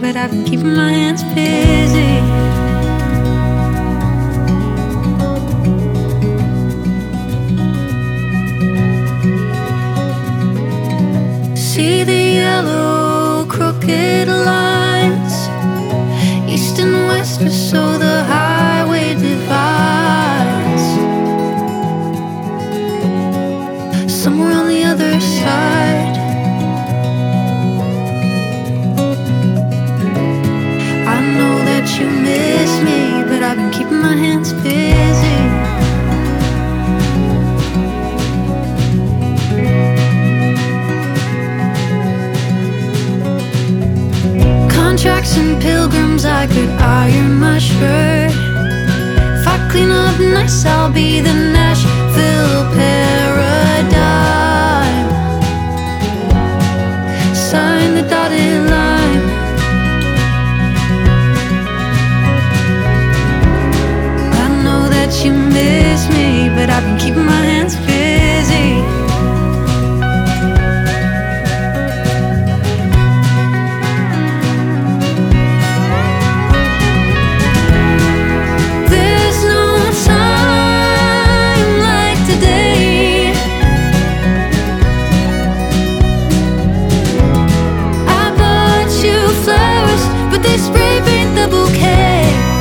but I've been keeping my hands busy. See the yellow crooked lines, east and west are so the highway divides. Somewhere on the other side, I know that you miss me, but I've been keeping my hands busy. Contracts and pilgrims, I could iron my shirt. If I clean up nice, I'll be the Nashville paradigm. Sign the dotted line. I know that you miss me, but I've been keeping my hands busy. They spray paint the bouquet.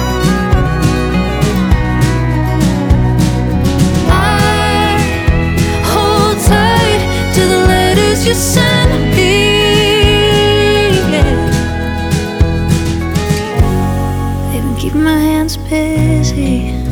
I hold tight to the letters you send me. Yeah. They've been keeping my hands busy.